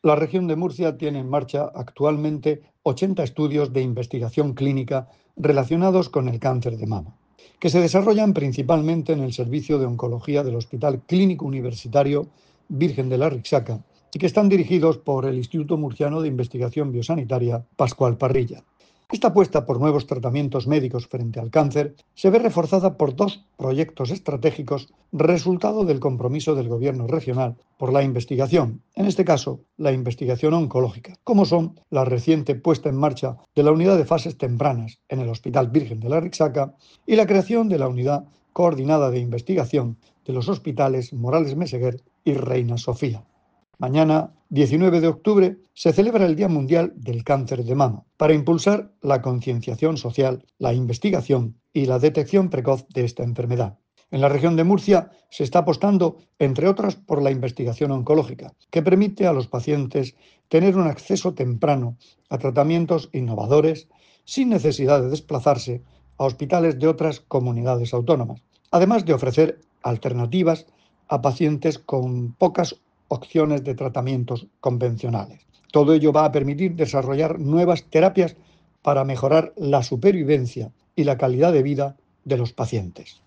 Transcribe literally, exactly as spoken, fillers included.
La región de Murcia tiene en marcha actualmente ochenta estudios de investigación clínica relacionados con el cáncer de mama, que se desarrollan principalmente en el Servicio de Oncología del Hospital Clínico Universitario Virgen de la Rixaca y que están dirigidos por el Instituto Murciano de Investigación Biosanitaria Pascual Parrilla. Esta apuesta por nuevos tratamientos médicos frente al cáncer se ve reforzada por dos proyectos estratégicos resultado del compromiso del Gobierno regional por la investigación, en este caso la investigación oncológica, como son la reciente puesta en marcha de la unidad de fases tempranas en el Hospital Virgen de la Rixaca y la creación de la unidad coordinada de investigación de los hospitales Morales Meseguer y Reina Sofía. Mañana, diecinueve de octubre, se celebra el Día Mundial del Cáncer de Mama para impulsar la concienciación social, la investigación y la detección precoz de esta enfermedad. En la región de Murcia se está apostando, entre otras, por la investigación oncológica, que permite a los pacientes tener un acceso temprano a tratamientos innovadores sin necesidad de desplazarse a hospitales de otras comunidades autónomas, además de ofrecer alternativas a pacientes con pocas opciones de tratamientos convencionales. Todo ello va a permitir desarrollar nuevas terapias para mejorar la supervivencia y la calidad de vida de los pacientes.